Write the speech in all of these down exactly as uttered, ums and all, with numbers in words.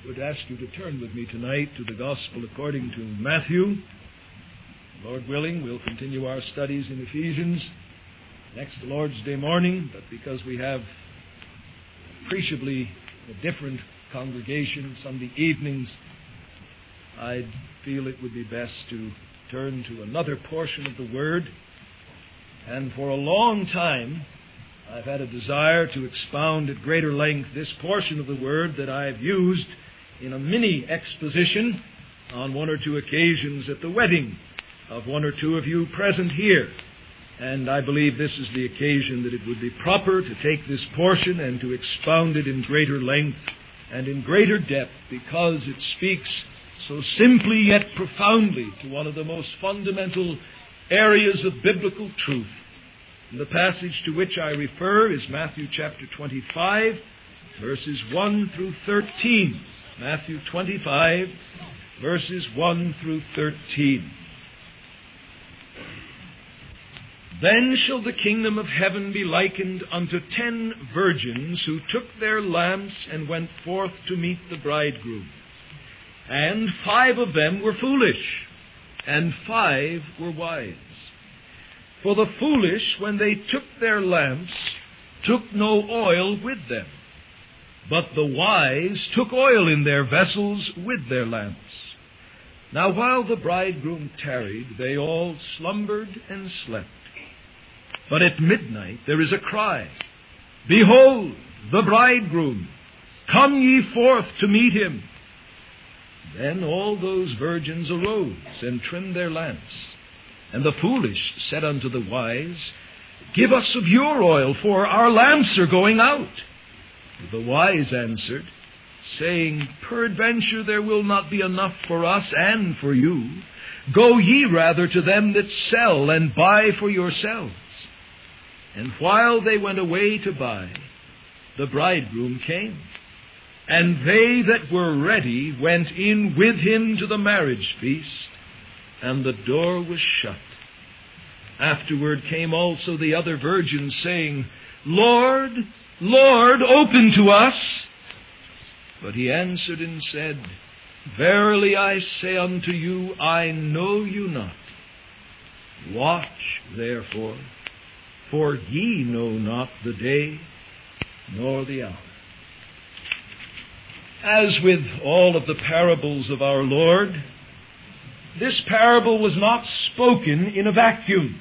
would ask you to turn with me tonight to the Gospel according to Matthew. Lord willing, we'll continue our studies in Ephesians next Lord's Day morning, but because we have appreciably a different congregation Sunday evenings, I feel it would be best to turn to another portion of the Word. And for a long time, I've had a desire to expound at greater length this portion of the Word that I've used in a mini exposition on one or two occasions at the wedding of one or two of you present here. And I believe this is the occasion that it would be proper to take this portion and to expound it in greater length and in greater depth, because it speaks so simply yet profoundly to one of the most fundamental areas of biblical truth. And the passage to which I refer is Matthew chapter twenty-five, verses one through thirteen. Matthew twenty-five, verses one through thirteen. Then shall the kingdom of heaven be likened unto ten virgins who took their lamps and went forth to meet the bridegroom. And five of them were foolish, and five were wise. For the foolish, when they took their lamps, took no oil with them. But the wise took oil in their vessels with their lamps. Now while the bridegroom tarried, they all slumbered and slept. But at midnight there is a cry, Behold, the bridegroom! Come ye forth to meet him. Then all those virgins arose and trimmed their lamps. And the foolish said unto the wise, Give us of your oil, for our lamps are going out. The wise answered, saying, Peradventure there will not be enough for us and for you. Go ye rather to them that sell, and buy for yourselves. And while they went away to buy, the bridegroom came. And they that were ready went in with him to the marriage feast, and the door was shut. Afterward came also the other virgins, saying, Lord, Lord, open to us. But he answered and said, Verily I say unto you, I know you not. Watch therefore, for ye know not the day nor the hour. As with all of the parables of our Lord, this parable was not spoken in a vacuum.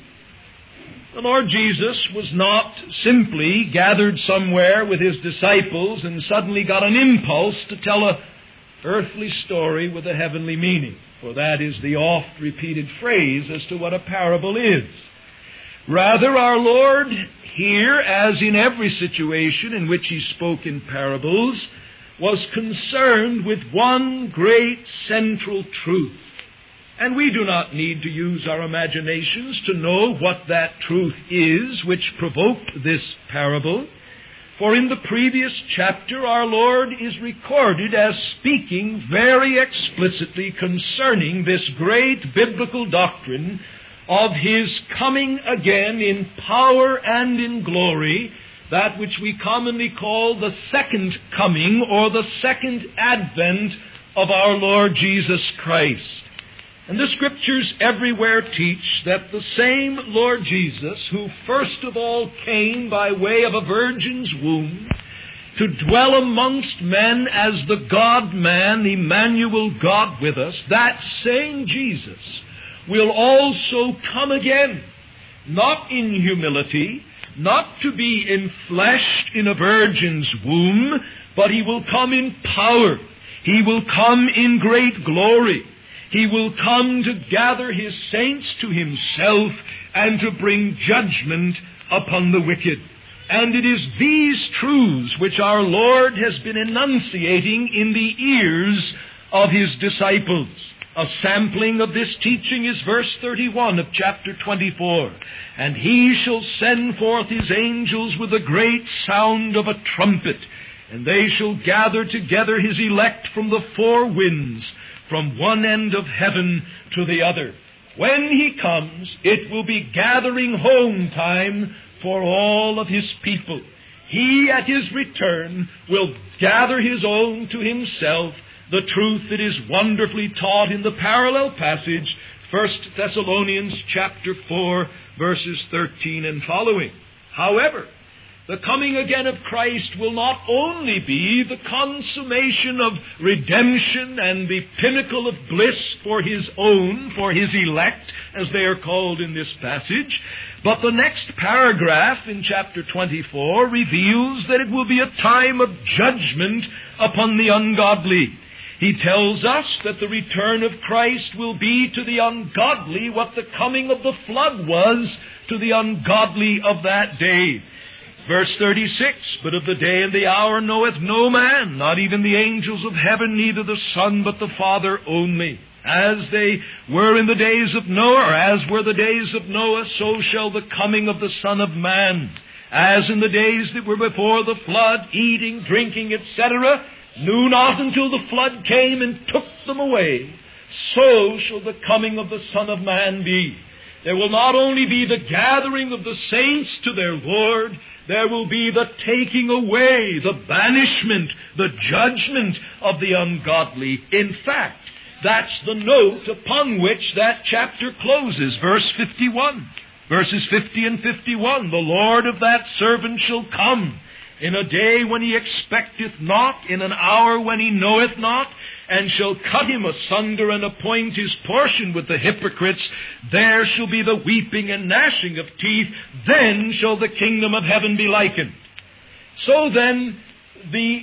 The Lord Jesus was not simply gathered somewhere with his disciples and suddenly got an impulse to tell a earthly story with a heavenly meaning, for that is the oft-repeated phrase as to what a parable is. Rather, our Lord here, as in every situation in which he spoke in parables, was concerned with one great central truth. And we do not need to use our imaginations to know what that truth is which provoked this parable. For in the previous chapter, our Lord is recorded as speaking very explicitly concerning this great biblical doctrine of his coming again in power and in glory, that which we commonly call the second coming or the second advent of our Lord Jesus Christ. And the Scriptures everywhere teach that the same Lord Jesus, who first of all came by way of a virgin's womb to dwell amongst men as the God-man, Emmanuel, God with us, that same Jesus will also come again, not in humility, not to be enfleshed in a virgin's womb, but he will come in power. He will come in great glory. He will come to gather his saints to himself and to bring judgment upon the wicked. And it is these truths which our Lord has been enunciating in the ears of his disciples. A sampling of this teaching is verse thirty-one of chapter twenty-four. And he shall send forth his angels with a great sound of a trumpet, and they shall gather together his elect from the four winds, from one end of heaven to the other. When he comes, it will be gathering home time for all of his people. He at his return will gather his own to himself, the truth that is wonderfully taught in the parallel passage, First Thessalonians chapter four, verses thirteen and following. However, the coming again of Christ will not only be the consummation of redemption and the pinnacle of bliss for His own, for His elect, as they are called in this passage, but the next paragraph in chapter twenty-four reveals that it will be a time of judgment upon the ungodly. He tells us that the return of Christ will be to the ungodly what the coming of the flood was to the ungodly of that day. Verse thirty-six, but of the day and the hour knoweth no man, not even the angels of heaven, neither the Son, but the Father only. As they were in the days of Noah, or as were the days of Noah, so shall the coming of the Son of Man. As in the days that were before the flood, eating, drinking, et cetera, knew not until the flood came and took them away, so shall the coming of the Son of Man be. There will not only be the gathering of the saints to their Lord, there will be the taking away, the banishment, the judgment of the ungodly. In fact, that's the note upon which that chapter closes, verse fifty-one. Verses fifty and fifty-one, the Lord of that servant shall come in a day when he expecteth not, in an hour when he knoweth not, and shall cut him asunder and appoint his portion with the hypocrites. There shall be the weeping and gnashing of teeth. Then shall the kingdom of heaven be likened. So then, the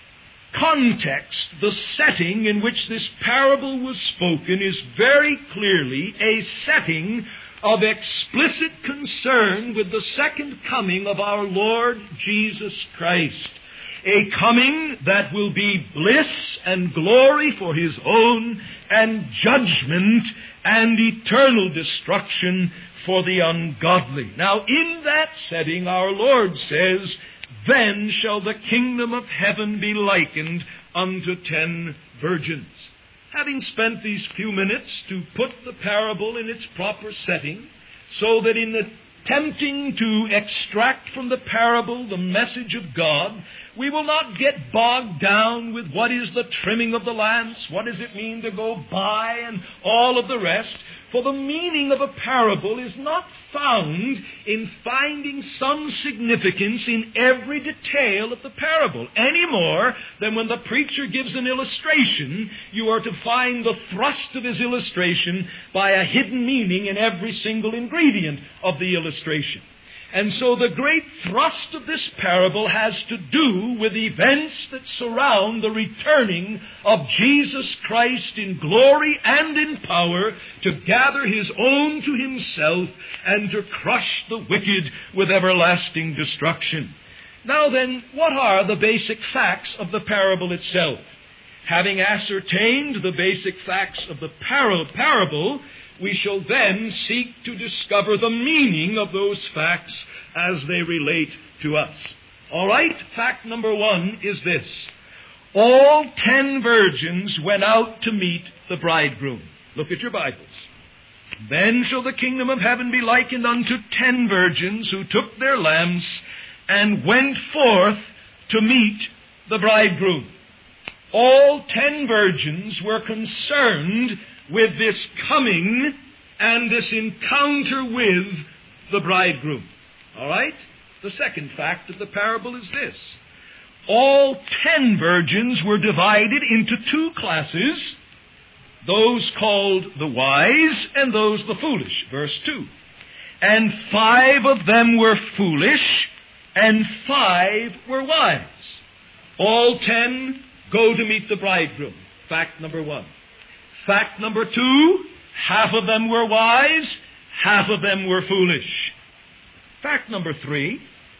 context, the setting in which this parable was spoken is very clearly a setting of explicit concern with the second coming of our Lord Jesus Christ. A coming that will be bliss and glory for His own, and judgment and eternal destruction for the ungodly. Now, in that setting, our Lord says, then shall the kingdom of heaven be likened unto ten virgins. Having spent these few minutes to put the parable in its proper setting, so that in attempting to extract from the parable the message of God, we will not get bogged down with what is the trimming of the lamps, what does it mean to go by, and all of the rest. For the meaning of a parable is not found in finding some significance in every detail of the parable, any more than when the preacher gives an illustration, you are to find the thrust of his illustration by a hidden meaning in every single ingredient of the illustration. And so the great thrust of this parable has to do with events that surround the returning of Jesus Christ in glory and in power to gather His own to Himself and to crush the wicked with everlasting destruction. Now then, what are the basic facts of the parable itself? Having ascertained the basic facts of the par- parable, we shall then seek to discover the meaning of those facts as they relate to us. All right, fact number one is this. All ten virgins went out to meet the bridegroom. Look at your Bibles. Then shall the kingdom of heaven be likened unto ten virgins who took their lamps and went forth to meet the bridegroom. All ten virgins were concerned with this coming and this encounter with the bridegroom. All right? The second fact of the parable is this. All ten virgins were divided into two classes, those called the wise and those the foolish. Verse two. And five of them were foolish, and five were wise. All ten go to meet the bridegroom. Fact number one. Fact number two, half of them were wise, half of them were foolish. Fact number three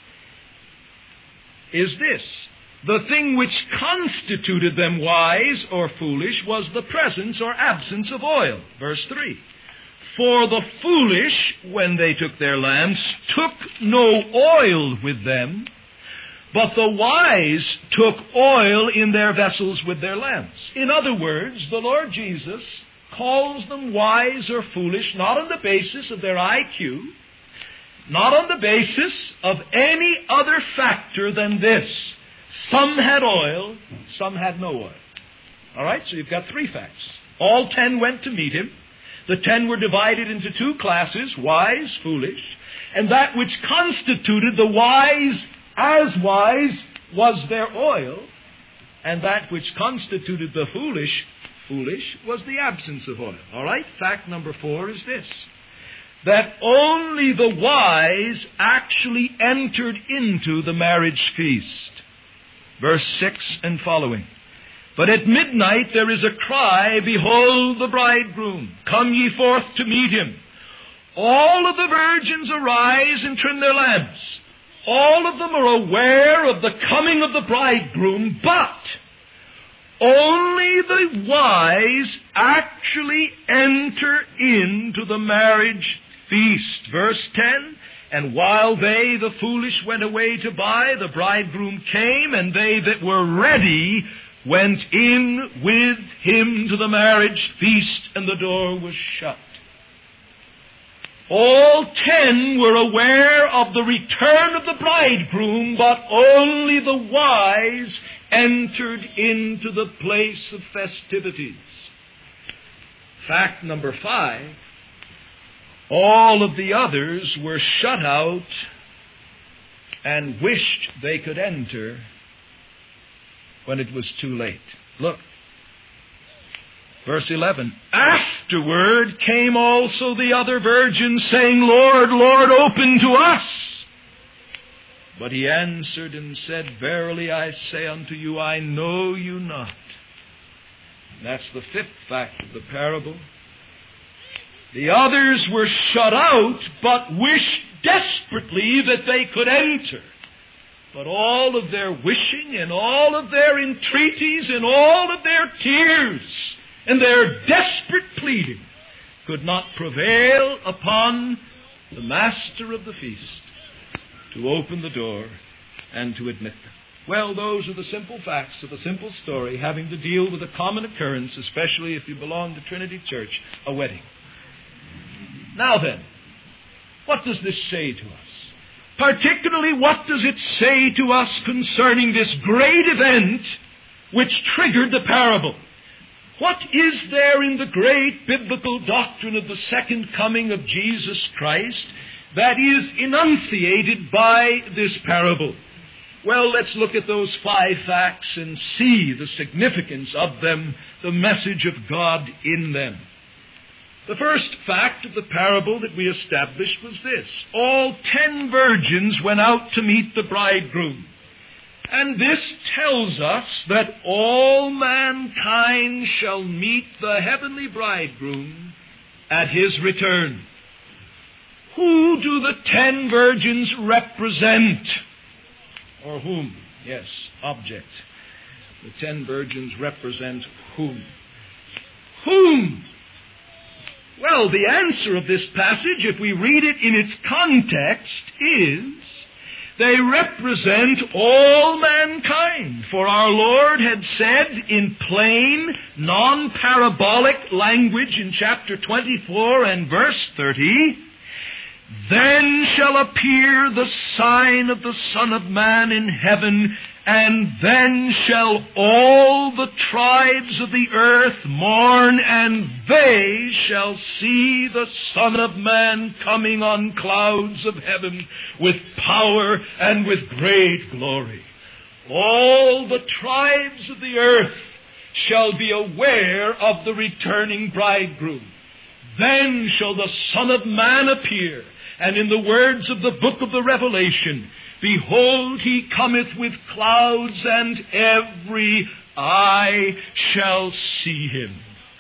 is this. The thing which constituted them wise or foolish was the presence or absence of oil. Verse three. For the foolish, when they took their lamps, took no oil with them, but the wise took oil in their vessels with their lamps. In other words, the Lord Jesus calls them wise or foolish not on the basis of their I Q, not on the basis of any other factor than this. Some had oil, some had no oil. All right, so you've got three facts. All ten went to meet him. The ten were divided into two classes, wise, foolish. And that which constituted the wise as wise was their oil. And that which constituted the foolish, foolish, was the absence of oil. All right, fact number four is this: that only the wise actually entered into the marriage feast. Verse six and following. But at midnight there is a cry, behold the bridegroom, come ye forth to meet him. All of the virgins arise and trim their lamps. All of them are aware of the coming of the bridegroom, but only the wise actually enter into the marriage feast. Verse ten, and while they, the foolish, went away to buy, the bridegroom came, and they that were ready went in with him to the marriage feast, and the door was shut. All ten were aware of the return of the bridegroom, but only the wise entered into the place of festivities. Fact number five, all of the others were shut out and wished they could enter when it was too late. Look, verse eleven. Afterward came also the other virgins, saying, Lord, Lord, open to us. But he answered and said, Verily I say unto you, I know you not. And that's the fifth fact of the parable. The others were shut out, but wished desperately that they could enter. But all of their wishing and all of their entreaties and all of their tears and their desperate pleading could not prevail upon the master of the feast to open the door and to admit them. Well, those are the simple facts of a simple story having to deal with a common occurrence, especially if you belong to Trinity Church, a wedding. Now then, what does this say to us? Particularly, what does it say to us concerning this great event which triggered the parable? What is there in the great biblical doctrine of the second coming of Jesus Christ that is enunciated by this parable? Well, let's look at those five facts and see the significance of them, the message of God in them. The first fact of the parable that we established was this: all ten virgins went out to meet the bridegroom. And this tells us that all mankind shall meet the heavenly bridegroom at his return. Who do the ten virgins represent? Or whom? Yes, object. The ten virgins represent whom? Whom? Well, the answer of this passage, if we read it in its context, is they represent all mankind. For our Lord had said in plain, non-parabolic language in chapter twenty-four and verse thirty, Then shall appear the sign of the Son of Man in heaven, and then shall all the tribes of the earth mourn, and they shall see the Son of Man coming on clouds of heaven with power and with great glory. All the tribes of the earth shall be aware of the returning bridegroom. Then shall the Son of Man appear, and in the words of the book of the Revelation, Behold, he cometh with clouds, and every eye shall see him.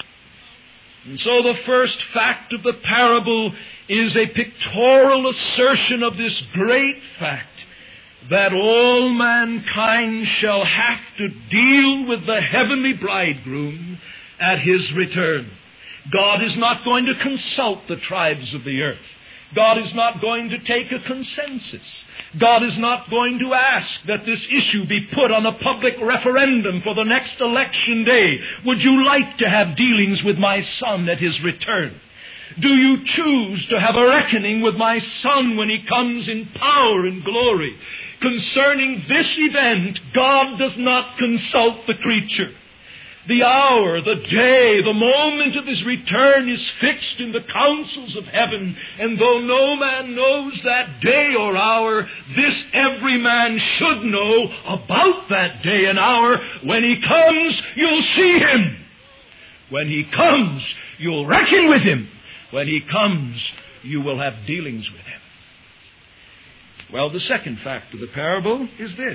And so the first fact of the parable is a pictorial assertion of this great fact, that all mankind shall have to deal with the heavenly bridegroom at his return. God is not going to consult the tribes of the earth. God is not going to take a consensus. God is not going to ask that this issue be put on a public referendum for the next election day. Would you like to have dealings with my Son at his return? Do you choose to have a reckoning with my Son when he comes in power and glory? Concerning this event, God does not consult the creature. The hour, the day, the moment of his return is fixed in the councils of heaven. And though no man knows that day or hour, this every man should know about that day and hour. When he comes, you'll see him. When he comes, you'll reckon with him. When he comes, you will have dealings with him. Well, the second fact of the parable is this.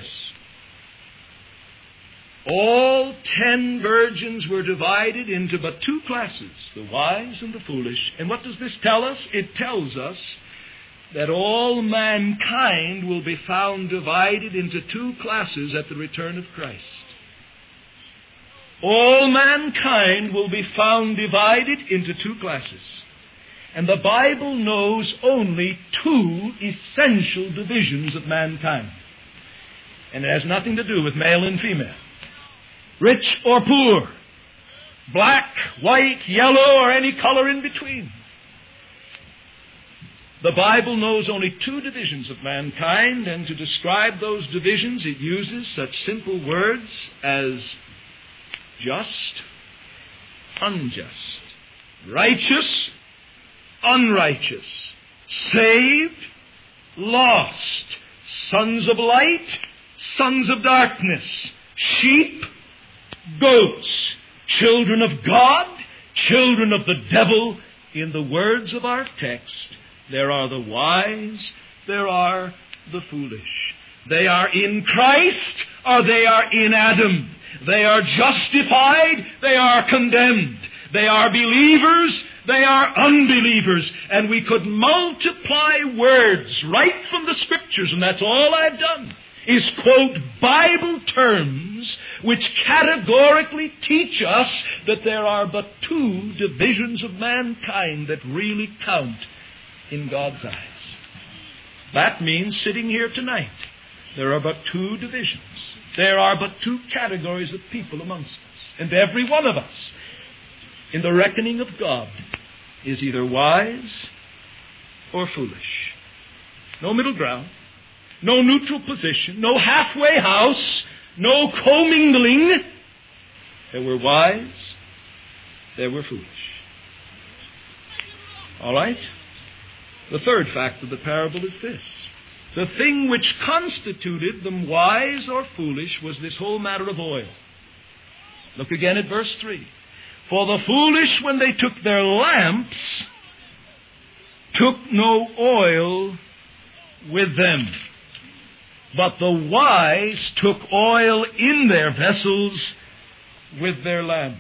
All ten virgins were divided into but two classes, the wise and the foolish. And what does this tell us? It tells us that all mankind will be found divided into two classes at the return of Christ. All mankind will be found divided into two classes. And the Bible knows only two essential divisions of mankind. And it has nothing to do with male and female. Rich or poor, black, white, yellow, or any color in between. The Bible knows only two divisions of mankind, and to describe those divisions it uses such simple words as just, unjust, righteous, unrighteous, saved, lost, sons of light, sons of darkness, sheep, goats, children of God, children of the devil. In the words of our text, there are the wise, there are the foolish. They are in Christ, or they are in Adam. They are justified, they are condemned. They are believers, they are unbelievers. And we could multiply words right from the Scriptures, and that's all I've done, is quote Bible terms which categorically teach us that there are but two divisions of mankind that really count in God's eyes. That means sitting here tonight, there are but two divisions. There are but two categories of people amongst us. And every one of us, in the reckoning of God, is either wise or foolish. No middle ground. No neutral position, no halfway house, no commingling. There were wise, there were foolish. All right? The third fact of the parable is this. The thing which constituted them wise or foolish was this whole matter of oil. Look again at verse three. For the foolish, when they took their lamps, took no oil with them. But the wise took oil in their vessels with their lamps.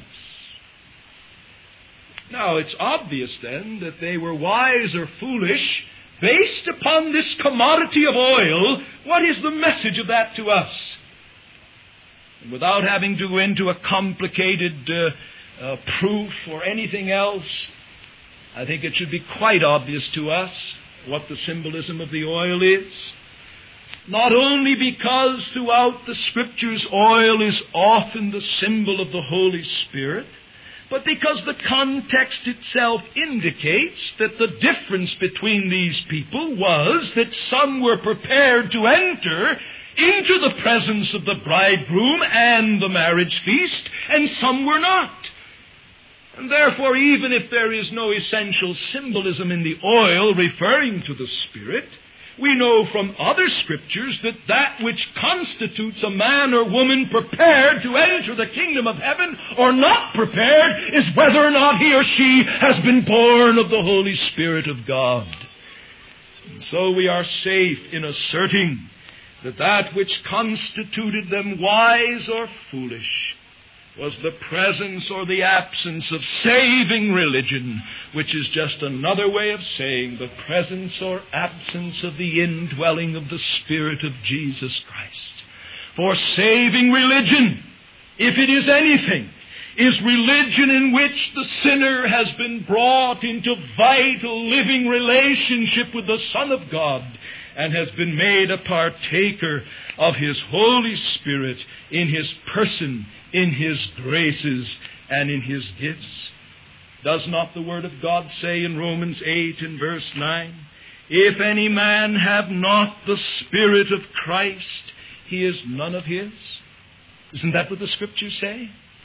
Now, it's obvious then that they were wise or foolish based upon this commodity of oil. What is the message of that to us? And without having to go into a complicated uh, uh, proof or anything else, I think it should be quite obvious to us what the symbolism of the oil is. Not only because throughout the Scriptures oil is often the symbol of the Holy Spirit, but because the context itself indicates that the difference between these people was that some were prepared to enter into the presence of the bridegroom and the marriage feast, and some were not. And therefore, even if there is no essential symbolism in the oil referring to the Spirit, we know from other Scriptures that that which constitutes a man or woman prepared to enter the kingdom of heaven or not prepared is whether or not he or she has been born of the Holy Spirit of God. And so we are safe in asserting that that which constituted them wise or foolish was the presence or the absence of saving religion, which is just another way of saying the presence or absence of the indwelling of the Spirit of Jesus Christ. For saving religion, if it is anything, is religion in which the sinner has been brought into vital living relationship with the Son of God and has been made a partaker of His Holy Spirit in His person, in His graces, and in His gifts. Does not the Word of God say in Romans eight and verse nine, if any man have not the Spirit of Christ, he is none of His? Isn't that what the Scriptures say?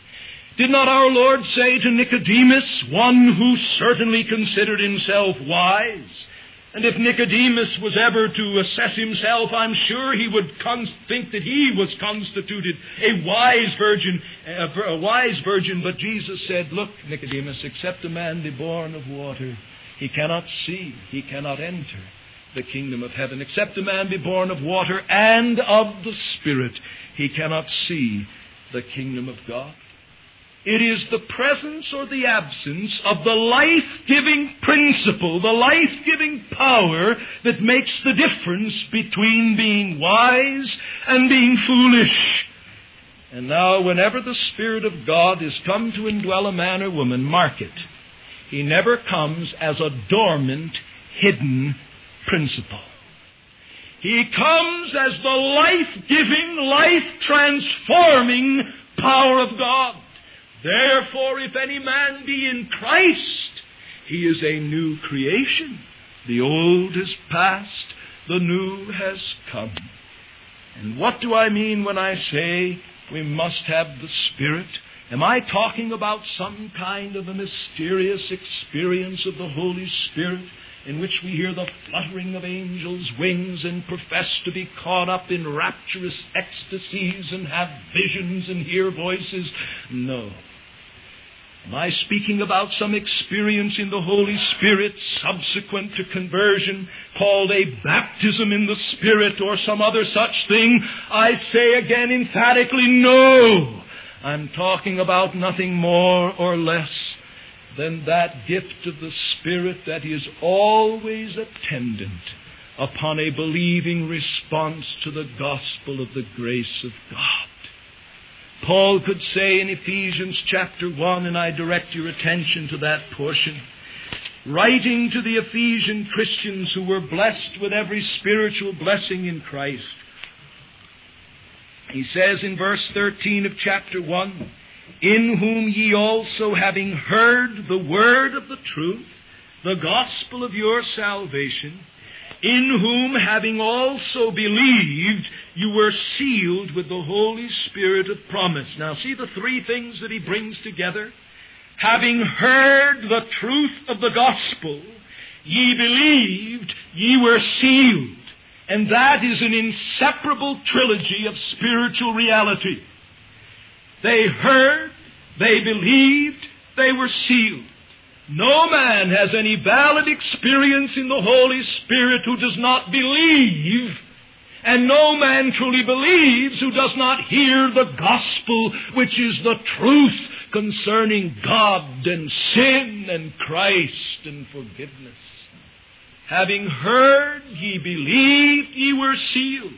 Did not our Lord say to Nicodemus, one who certainly considered himself wise? And if Nicodemus was ever to assess himself, I'm sure he would con- think that he was constituted a wise virgin, a, a wise virgin. But Jesus said, look, Nicodemus, except a man be born of water, he cannot see, he cannot enter the kingdom of heaven. Except a man be born of water and of the Spirit, he cannot see the kingdom of God. It is the presence or the absence of the life-giving principle, the life-giving power that makes the difference between being wise and being foolish. And now, whenever the Spirit of God is come to indwell a man or woman, mark it. He never comes as a dormant, hidden principle. He comes as the life-giving, life-transforming power of God. Therefore, if any man be in Christ, he is a new creation. The old is past, the new has come. And what do I mean when I say we must have the Spirit? Am I talking about some kind of a mysterious experience of the Holy Spirit in which we hear the fluttering of angels' wings and profess to be caught up in rapturous ecstasies and have visions and hear voices? No. Am I speaking about some experience in the Holy Spirit subsequent to conversion, called a baptism in the Spirit or some other such thing? I say again emphatically, no. I'm talking about nothing more or less than that gift of the Spirit that is always attendant upon a believing response to the gospel of the grace of God. Paul could say in Ephesians chapter one, and I direct your attention to that portion, writing to the Ephesian Christians who were blessed with every spiritual blessing in Christ. He says in verse thirteen of chapter one, in whom ye also, having heard the word of the truth, the gospel of your salvation, in whom, having also believed, you were sealed with the Holy Spirit of promise. Now see the three things that he brings together. Having heard the truth of the gospel, ye believed, ye were sealed. And that is an inseparable trilogy of spiritual reality. They heard, they believed, they were sealed. No man has any valid experience in the Holy Spirit who does not believe, and no man truly believes who does not hear the gospel, which is the truth concerning God and sin and Christ and forgiveness. Having heard, ye believed, ye were sealed.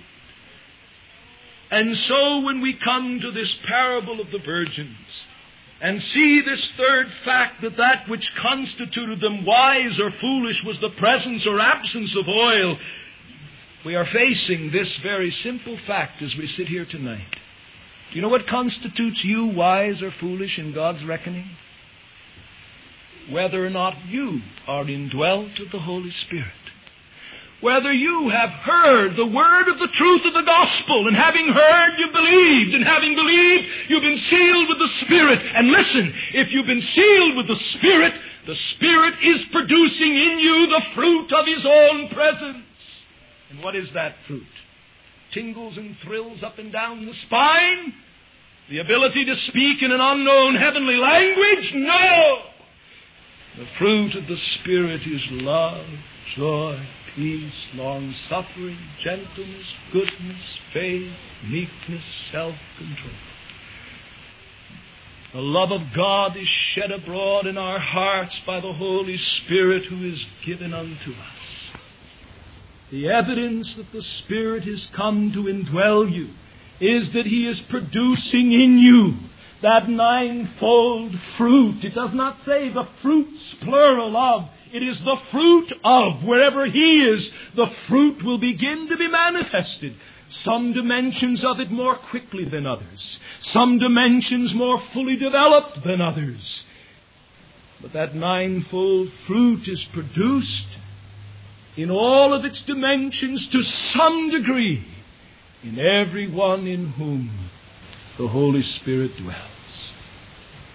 And so when we come to this parable of the virgins, and see this third fact, that that which constituted them wise or foolish was the presence or absence of oil, we are facing this very simple fact as we sit here tonight. Do you know what constitutes you wise or foolish in God's reckoning? Whether or not you are indwelt of the Holy Spirit. Whether you have heard the word of the truth of the gospel, and having heard, you've believed, and having believed, you've been sealed with the Spirit. And listen, if you've been sealed with the Spirit, the Spirit is producing in you the fruit of His own presence. And what is that fruit? Tingles and thrills up and down the spine? The ability to speak in an unknown heavenly language? No! The fruit of the Spirit is love, joy, peace, long-suffering, gentleness, goodness, faith, meekness, self-control. The love of God is shed abroad in our hearts by the Holy Spirit who is given unto us. The evidence that the Spirit is come to indwell you is that He is producing in you that ninefold fruit. It does not say the fruits, plural of. It is the fruit of. Wherever He is, the fruit will begin to be manifested. Some dimensions of it more quickly than others. Some dimensions more fully developed than others. But that ninefold fruit is produced in all of its dimensions to some degree in every one in whom the Holy Spirit dwells.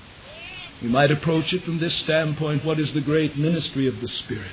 We might approach it from this standpoint. What is the great ministry of the Spirit?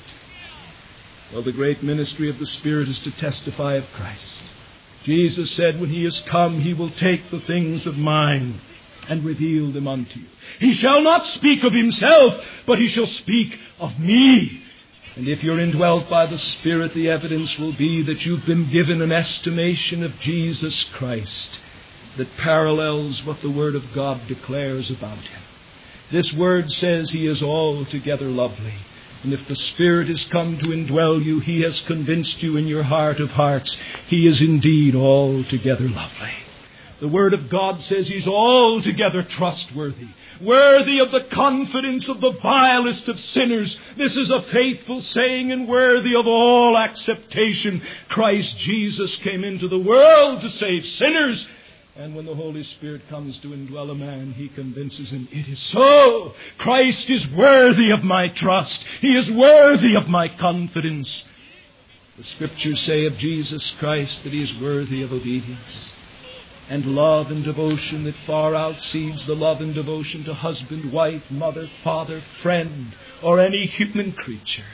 Well, the great ministry of the Spirit is to testify of Christ. Jesus said, when He is come, He will take the things of mine and reveal them unto you. He shall not speak of Himself, but He shall speak of me. And if you're indwelt by the Spirit, the evidence will be that you've been given an estimation of Jesus Christ that parallels what the Word of God declares about Him. This Word says He is altogether lovely. And if the Spirit has come to indwell you, He has convinced you in your heart of hearts, He is indeed altogether lovely. The Word of God says He's altogether trustworthy, worthy of the confidence of the vilest of sinners. This is a faithful saying and worthy of all acceptation. Christ Jesus came into the world to save sinners. And when the Holy Spirit comes to indwell a man, He convinces him, it is so. Christ is worthy of my trust. He is worthy of my confidence. The Scriptures say of Jesus Christ that He is worthy of obedience and love and devotion that far outseeds the love and devotion to husband, wife, mother, father, friend, or any human creature.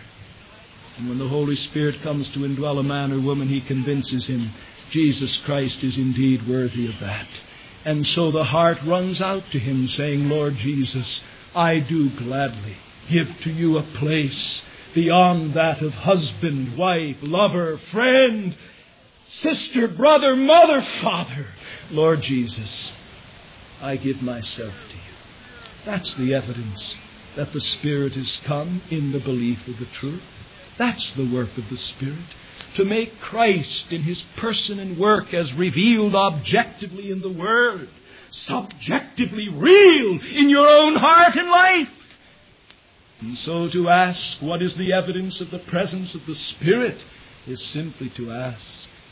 And when the Holy Spirit comes to indwell a man or woman, He convinces him Jesus Christ is indeed worthy of that. And so the heart runs out to Him saying, Lord Jesus, I do gladly give to you a place beyond that of husband, wife, lover, friend, sister, brother, mother, father. Lord Jesus, I give myself to you. That's the evidence that the Spirit has come in the belief of the truth. That's the work of the Spirit. To make Christ in His person and work as revealed objectively in the Word, subjectively real in your own heart and life. And so to ask what is the evidence of the presence of the Spirit is simply to ask,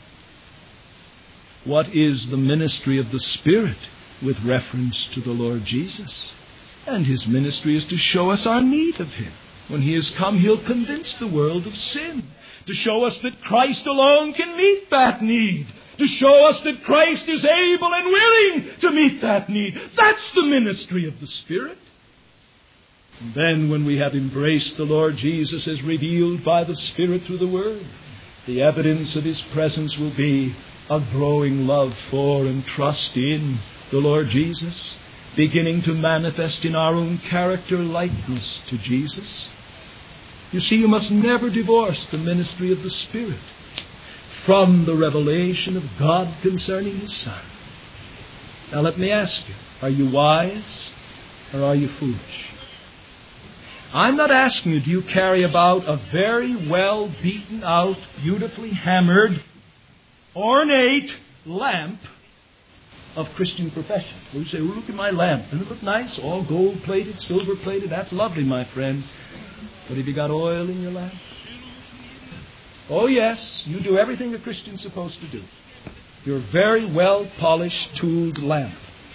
what is the ministry of the Spirit with reference to the Lord Jesus? And His ministry is to show us our need of Him. When He has come, He'll convince the world of sin. To show us that Christ alone can meet that need. To show us that Christ is able and willing to meet that need. That's the ministry of the Spirit. And then when we have embraced the Lord Jesus as revealed by the Spirit through the Word, the evidence of His presence will be a growing love for and trust in the Lord Jesus, beginning to manifest in our own character likeness to Jesus. You see, you must never divorce the ministry of the Spirit from the revelation of God concerning His Son. Now let me ask you, are you wise or are you foolish? I'm not asking you, do you carry about a very well beaten out, beautifully hammered, ornate lamp of Christian profession? You say, oh, look at my lamp. Doesn't it look nice? All gold plated, silver plated. That's lovely, my friend. But have you got oil in your lamp? Oh, yes, you do everything a Christian's supposed to do. Your very well polished, tooled lamp.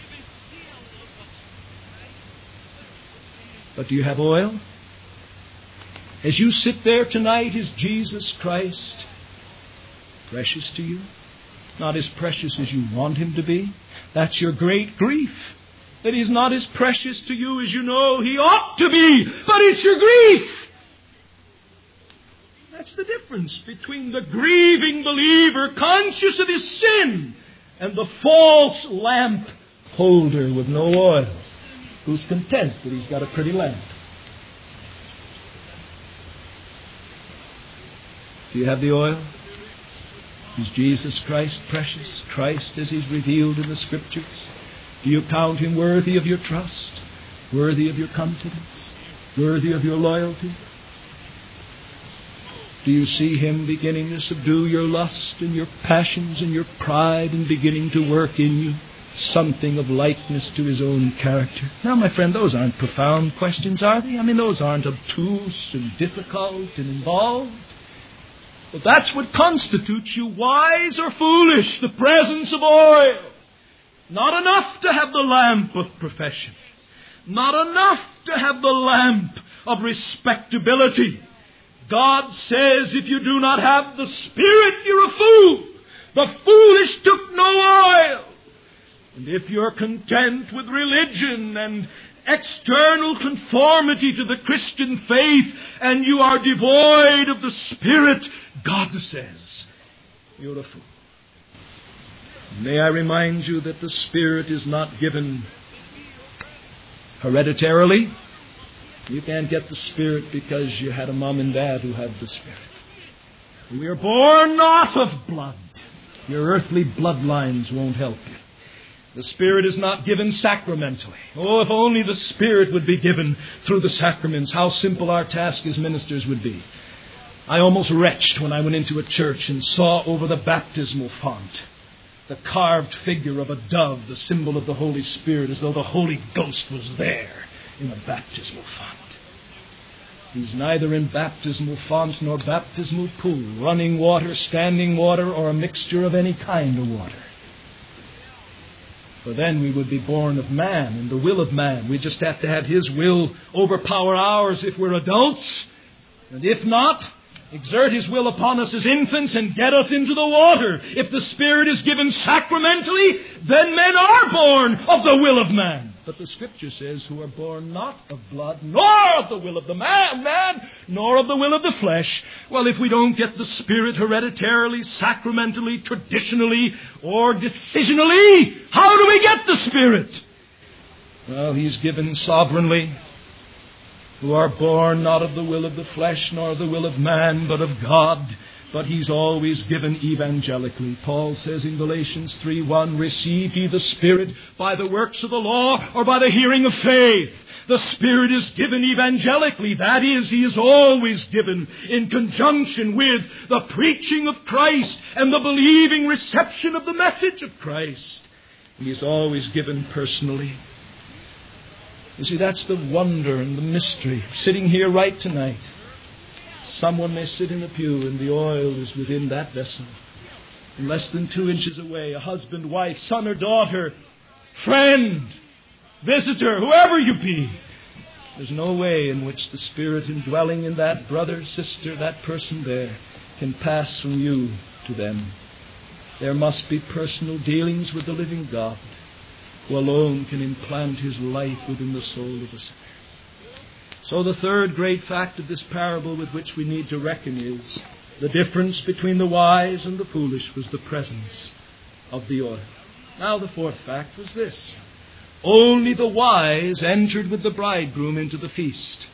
But do you have oil? As you sit there tonight, is Jesus Christ precious to you? Not as precious as you want Him to be? That's your great grief. That He's not as precious to you as you know He ought to be. But it's your grief. That's the difference between the grieving believer conscious of his sin and the false lamp holder with no oil, who's content that he's got a pretty lamp. Do you have the oil? Is Jesus Christ precious? Christ as He's revealed in the Scriptures? Do you count Him worthy of your trust? Worthy of your confidence? Worthy of your loyalty? Do you see Him beginning to subdue your lust and your passions and your pride and beginning to work in you something of likeness to His own character? Now, my friend, those aren't profound questions, are they? I mean, those aren't obtuse and difficult and involved. But that's what constitutes you wise or foolish, the presence of oil. Not enough to have the lamp of profession. Not enough to have the lamp of respectability. God says if you do not have the Spirit, you're a fool. The foolish took no oil. And if you're content with religion and external conformity to the Christian faith, and you are devoid of the Spirit, God says, you're a fool. May I remind you that the Spirit is not given hereditarily. You can't get the Spirit because you had a mom and dad who had the Spirit. We are born not of blood. Your earthly bloodlines won't help you. The Spirit is not given sacramentally. Oh, if only the Spirit would be given through the sacraments, how simple our task as ministers would be. I almost retched when I went into a church and saw over the baptismal font the carved figure of a dove, the symbol of the Holy Spirit, as though the Holy Ghost was there in the baptismal font. He's neither in baptismal font nor baptismal pool, running water, standing water, or a mixture of any kind of water. For then we would be born of man and the will of man. We just have to have His will overpower ours if we're adults. And if not, exert His will upon us as infants and get us into the water. If the Spirit is given sacramentally, then men are born of the will of man. But the Scripture says, who are born not of blood, nor of the will of the man, man, nor of the will of the flesh. Well, if we don't get the Spirit hereditarily, sacramentally, traditionally, or decisionally, how do we get the Spirit? Well, He's given sovereignly. Who are born not of the will of the flesh, nor of the will of man, but of God. But He's always given evangelically. Paul says in Galatians three one, receive ye the Spirit by the works of the law or by the hearing of faith. The Spirit is given evangelically. That is, He is always given in conjunction with the preaching of Christ and the believing reception of the message of Christ. He is always given personally. You see, that's the wonder and the mystery. Sitting here right tonight, someone may sit in a pew and the oil is within that vessel. And less than two inches away, a husband, wife, son or daughter, friend, visitor, whoever you be. There's no way in which the Spirit indwelling in that brother, sister, that person there, can pass from you to them. There must be personal dealings with the living God, who alone can implant His life within the soul of the sinner. So the third great fact of this parable with which we need to reckon is the difference between the wise and the foolish was the presence of the oil. Now the fourth fact was this: only the wise entered with the bridegroom into the feast.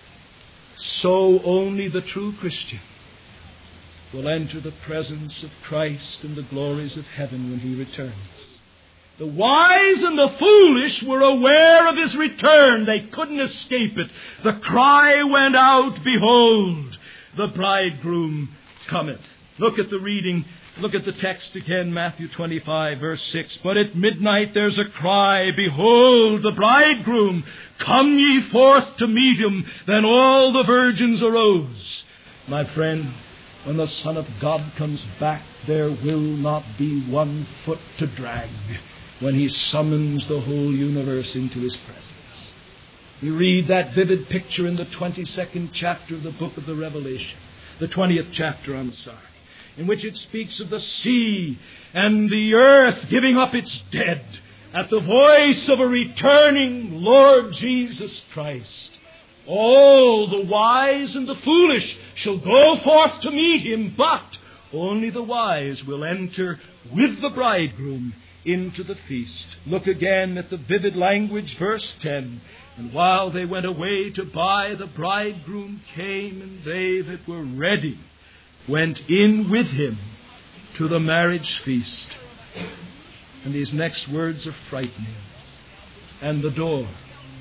So only the true Christian will enter the presence of Christ and the glories of heaven when He returns. The wise and the foolish were aware of His return. They couldn't escape it. The cry went out, behold, the bridegroom cometh. Look at the reading. Look at the text again, Matthew twenty-five, verse six. But at midnight there's a cry, behold, the bridegroom, come ye forth to meet Him. Then all the virgins arose. My friend, when the Son of God comes back, there will not be one foot to drag when He summons the whole universe into His presence. You read that vivid picture in the twenty-second chapter of the book of the Revelation. The twentieth chapter, I'm sorry. In which it speaks of the sea and the earth giving up its dead at the voice of a returning Lord Jesus Christ. All the wise and the foolish shall go forth to meet Him, but only the wise will enter with the bridegroom into the feast. Look again at the vivid language, verse ten. And while they went away to buy, the bridegroom came, and they that were ready went in with Him to the marriage feast. And these next words are frightening. And the door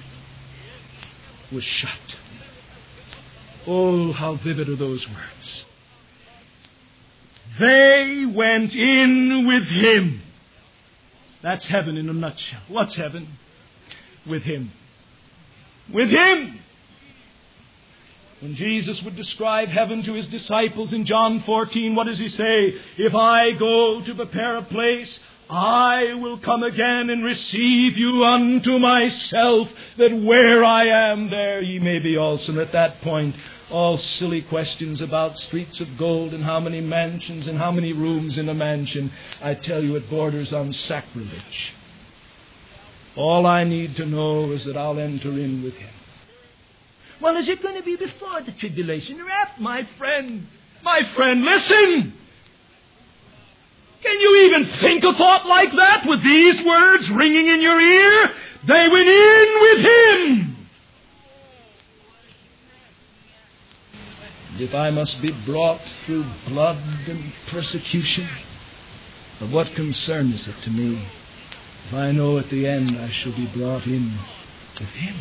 was shut. Oh, how vivid are those words. They went in with Him. That's heaven in a nutshell. What's heaven? With Him. With Him. When Jesus would describe heaven to His disciples in John fourteen, what does He say? If I go to prepare a place, I will come again and receive you unto myself, that where I am, there ye may be also. And at that point, all silly questions about streets of gold and how many mansions and how many rooms in a mansion, I tell you, it borders on sacrilege. All I need to know is that I'll enter in with Him. Well, is it going to be before the tribulation or after, my friend? My friend, listen! Can you even think a thought like that with these words ringing in your ear? They went in with Him. And if I must be brought through blood and persecution, of what concern is it to me if I know at the end I shall be brought in with Him?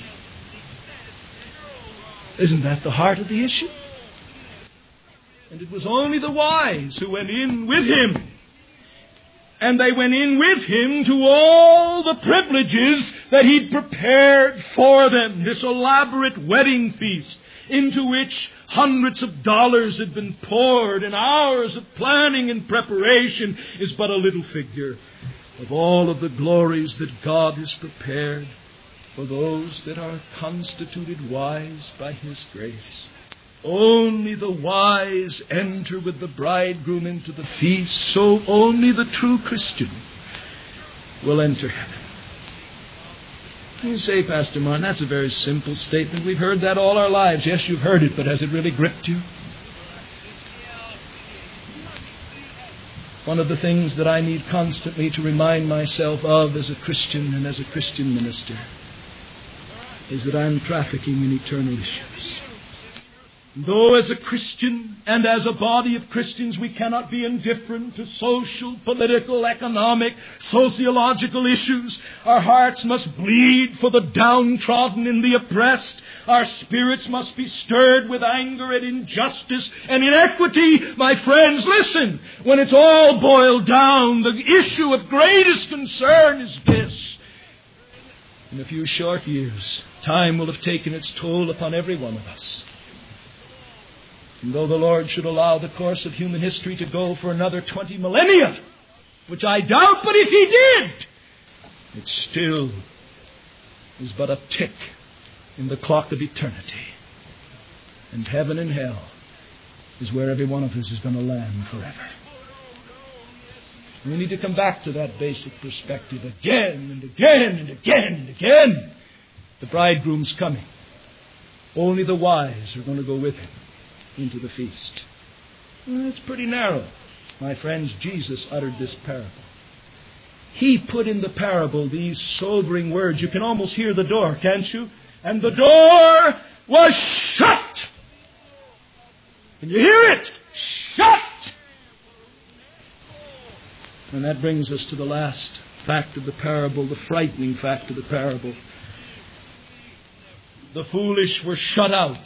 Isn't that the heart of the issue? And it was only the wise who went in with Him. And they went in with Him to all the privileges that He'd prepared for them. This elaborate wedding feast into which hundreds of dollars had been poured and hours of planning and preparation is but a little figure of all of the glories that God has prepared for those that are constituted wise by His grace. Only the wise enter with the bridegroom into the feast, so only the true Christian will enter heaven. You say, Pastor Martin, that's a very simple statement. We've heard that all our lives. Yes, you've heard it, but has it really gripped you? One of the things that I need constantly to remind myself of as a Christian and as a Christian minister is that I'm trafficking in eternal issues. Though as a Christian and as a body of Christians we cannot be indifferent to social, political, economic, sociological issues, our hearts must bleed for the downtrodden and the oppressed. Our spirits must be stirred with anger at injustice and inequity. My friends, listen, when it's all boiled down, the issue of greatest concern is this. In a few short years, time will have taken its toll upon every one of us. And though the Lord should allow the course of human history to go for another twenty millennia, which I doubt, but if He did, it still is but a tick in the clock of eternity. And heaven and hell is where every one of us is going to land forever. We need to come back to that basic perspective again and again and again and again. The bridegroom's coming. Only the wise are going to go with Him into the feast. Well, it's pretty narrow. My friends, Jesus uttered this parable. He put in the parable these sobering words. You can almost hear the door, can't you? And the door was shut. Can you hear it? Shut! And that brings us to the last fact of the parable, the frightening fact of the parable. The foolish were shut out.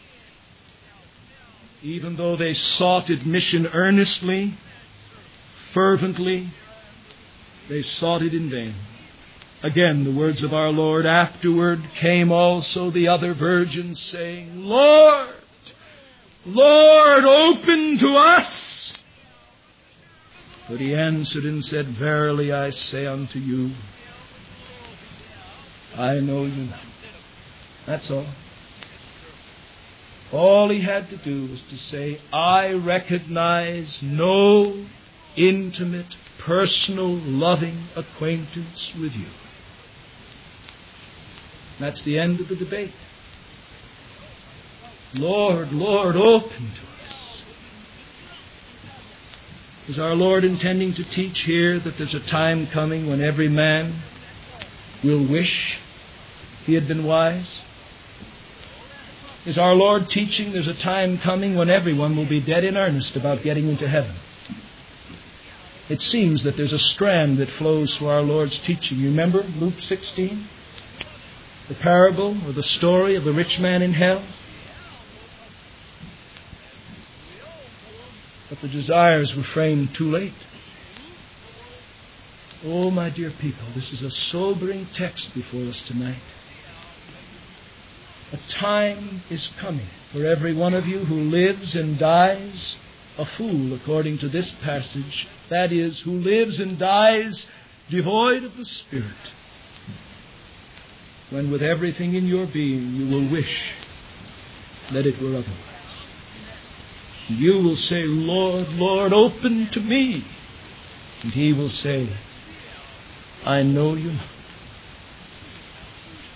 Even though they sought admission earnestly, fervently, they sought it in vain. Again, the words of our Lord, afterward came also the other virgins, saying, Lord, Lord, open to us. But He answered and said, Verily I say unto you, I know you not. That's all. All He had to do was to say, I recognize no intimate, personal, loving acquaintance with you. That's the end of the debate. Lord, Lord, open to us. Is our Lord intending to teach here that there's a time coming when every man will wish he had been wise? Is our Lord teaching there's a time coming when everyone will be dead in earnest about getting into heaven? It seems that there's a strand that flows through our Lord's teaching. You remember Luke sixteen? The parable or the story of the rich man in hell? But the desires were framed too late. Oh, my dear people, this is a sobering text before us tonight. A time is coming for every one of you who lives and dies a fool, according to this passage. That is, who lives and dies devoid of the Spirit. When with everything in your being you will wish that it were otherwise. You will say, Lord, Lord, open to me. And He will say, I know you not.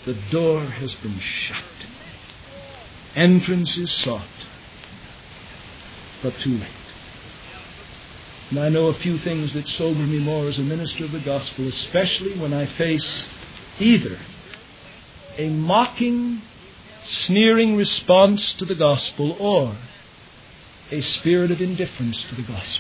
The door has been shut. Entrance is sought, but too late. And I know a few things that sober me more as a minister of the gospel, especially when I face either a mocking, sneering response to the gospel or a spirit of indifference to the gospel.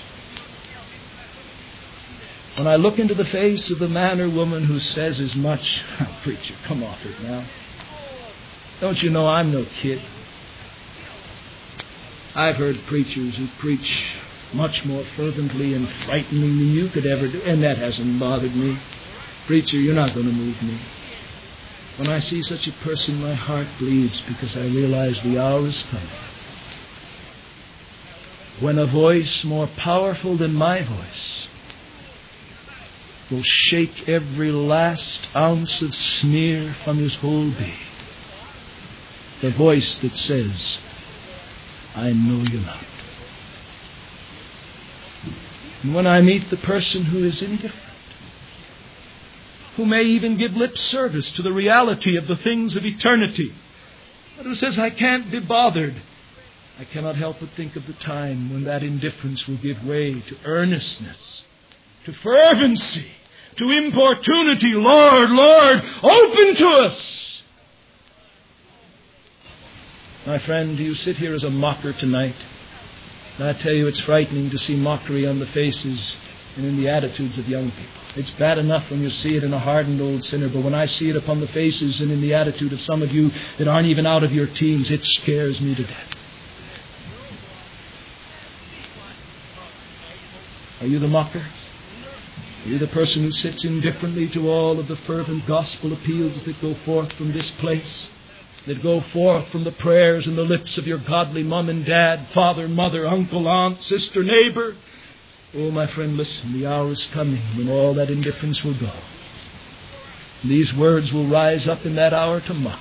When I look into the face of the man or woman who says as much, oh, preacher, come off it now. Don't you know I'm no kid? I've heard preachers who preach much more fervently and frighteningly than you could ever do, and that hasn't bothered me. Preacher, you're not going to move me. When I see such a person, my heart bleeds because I realize the hour is coming when a voice more powerful than my voice will shake every last ounce of sneer from his whole being. The voice that says, I know you not. And when I meet the person who is indifferent, who may even give lip service to the reality of the things of eternity, but who says, I can't be bothered, I cannot help but think of the time when that indifference will give way to earnestness, to fervency, to importunity. Lord, Lord, open to us. My friend, do you sit here as a mocker tonight? And I tell you, it's frightening to see mockery on the faces and in the attitudes of young people. It's bad enough when you see it in a hardened old sinner, but when I see it upon the faces and in the attitude of some of you that aren't even out of your teens, it scares me to death. Are you the mocker? Are you the person who sits indifferently to all of the fervent gospel appeals that go forth from this place? That go forth from the prayers and the lips of your godly mom and dad, father, mother, uncle, aunt, sister, neighbor? Oh, my friend, listen, the hour is coming when all that indifference will go. And these words will rise up in that hour to mock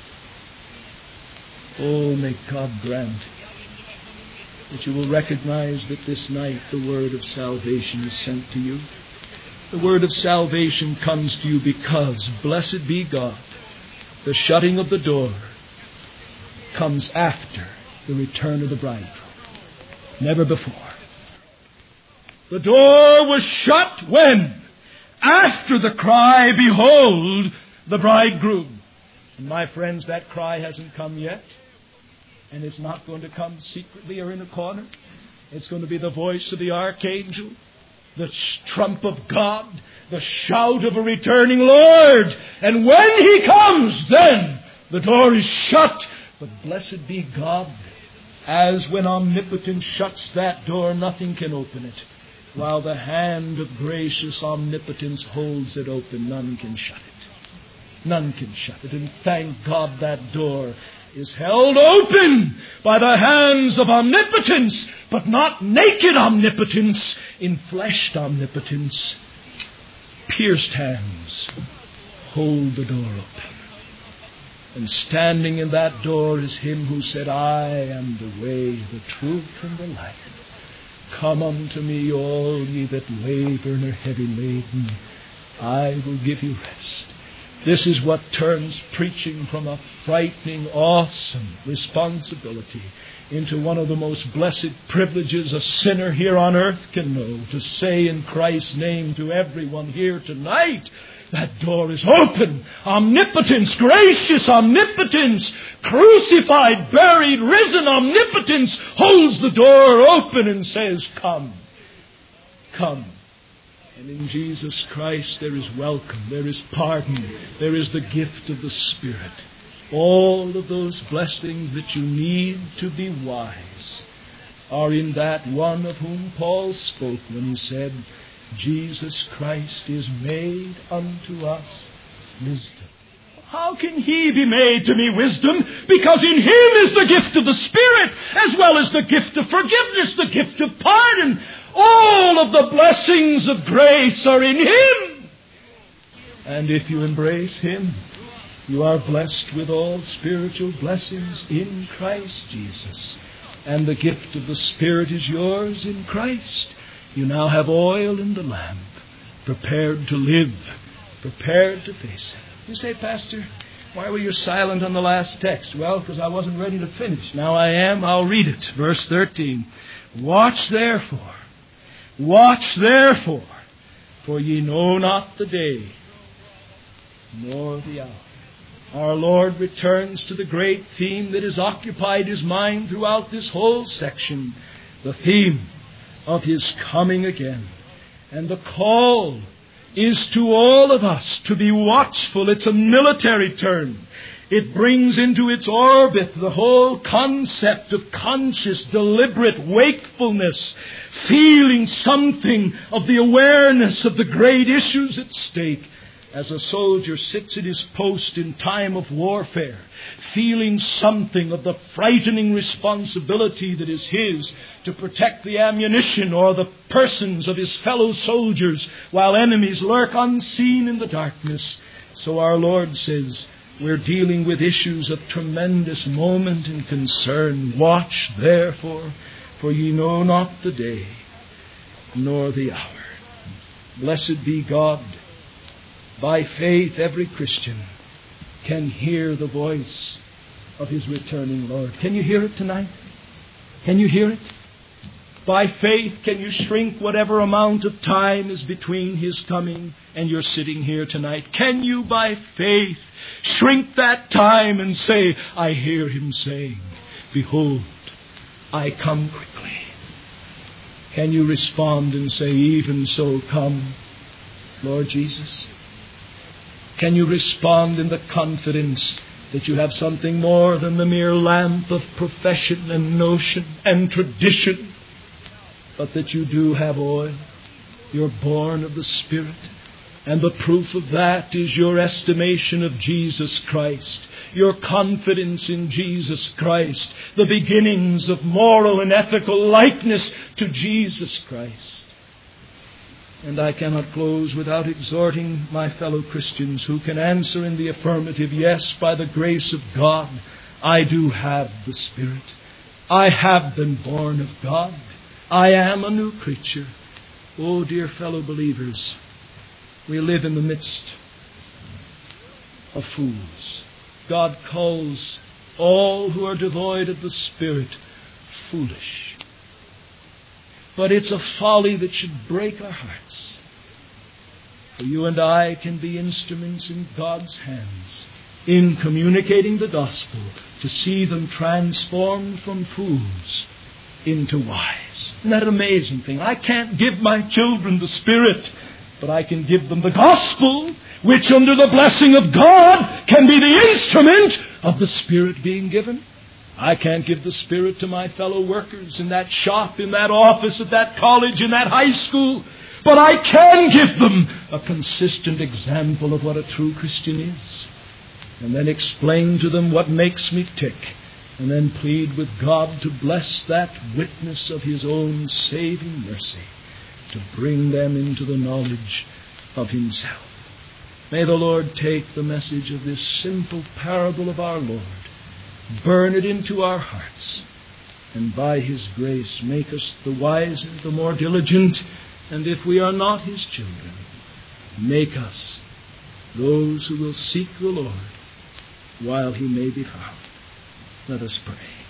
you. Oh, may God grant that you will recognize that this night the word of salvation is sent to you. The word of salvation comes to you because, blessed be God, the shutting of the door comes after the return of the bridegroom, never before. The door was shut when? After the cry, behold, the bridegroom. And my friends, that cry hasn't come yet. And it's not going to come secretly or in a corner. It's going to be the voice of the archangel, the trump of God, the shout of a returning Lord. And when He comes, then the door is shut. But blessed be God, as when omnipotence shuts that door, nothing can open it. While the hand of gracious omnipotence holds it open, none can shut it. None can shut it. And thank God that door is held open by the hands of omnipotence, but not naked omnipotence, enfleshed omnipotence. Pierced hands hold the door open. And standing in that door is Him who said, I am the way, the truth, and the life. Come unto me, all ye that labor and are heavy laden. I will give you rest. This is what turns preaching from a frightening, awesome responsibility into one of the most blessed privileges a sinner here on earth can know. To say in Christ's name to everyone here tonight, that door is open. Omnipotence, gracious omnipotence, crucified, buried, risen omnipotence holds the door open and says, come, come. And in Jesus Christ there is welcome, there is pardon, there is the gift of the Spirit. All of those blessings that you need to be wise are in that one of whom Paul spoke when he said, Jesus Christ is made unto us wisdom. How can He be made to me wisdom? Because in Him is the gift of the Spirit, as well as the gift of forgiveness, the gift of pardon. All of the blessings of grace are in Him. And if you embrace Him, you are blessed with all spiritual blessings in Christ Jesus. And the gift of the Spirit is yours in Christ. You now have oil in the lamp, prepared to live, prepared to face it. You say, Pastor, Why were you silent on the last text? Well, because I wasn't ready to finish. Now I am. I'll read it. Verse thirteen. Watch therefore. Watch therefore. For ye know not the day, nor the hour. Our Lord returns to the great theme that has occupied His mind throughout this whole section. The theme of His coming again. And the call is to all of us to be watchful. It's a military term. It brings into its orbit the whole concept of conscious, deliberate wakefulness, feeling something of the awareness of the great issues at stake. As a soldier sits at his post in time of warfare, feeling something of the frightening responsibility that is his to protect the ammunition or the persons of his fellow soldiers while enemies lurk unseen in the darkness. So our Lord says, we're dealing with issues of tremendous moment and concern. Watch therefore, for ye know not the day, nor the hour. Blessed be God. By faith, every Christian can hear the voice of his returning Lord. Can you hear it tonight? Can you hear it? By faith, can you shrink whatever amount of time is between His coming and your sitting here tonight? Can you, by faith, shrink that time and say, I hear Him saying, behold, I come quickly. Can you respond and say, even so come, Lord Jesus? Can you respond in the confidence that you have something more than the mere lamp of profession and notion and tradition, but that you do have oil? You're born of the Spirit. And the proof of that is your estimation of Jesus Christ, your confidence in Jesus Christ, the beginnings of moral and ethical likeness to Jesus Christ. And I cannot close without exhorting my fellow Christians who can answer in the affirmative, yes, by the grace of God, I do have the Spirit. I have been born of God. I am a new creature. Oh, dear fellow believers, we live in the midst of fools. God calls all who are devoid of the Spirit foolish. But it's a folly that should break our hearts. For you and I can be instruments in God's hands in communicating the gospel to see them transformed from fools into wise. Isn't that an amazing thing? I can't give my children the Spirit, but I can give them the gospel, which under the blessing of God can be the instrument of the Spirit being given. I can't give the Spirit to my fellow workers in that shop, in that office, at that college, in that high school. But I can give them a consistent example of what a true Christian is. And then explain to them what makes me tick. And then plead with God to bless that witness of His own saving mercy, to bring them into the knowledge of Himself. May the Lord take the message of this simple parable of our Lord, burn it into our hearts, and by His grace make us the wiser, the more diligent, and if we are not His children, make us those who will seek the Lord while He may be found. Let us pray.